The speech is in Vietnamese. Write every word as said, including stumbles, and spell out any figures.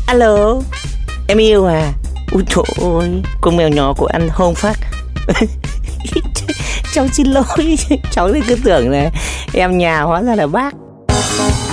Alo, em yêu à? Ui trời ơi, con mèo nhỏ của anh hôn phát. Cháu xin lỗi, cháu cứ tưởng là em nhà hóa ra là bác.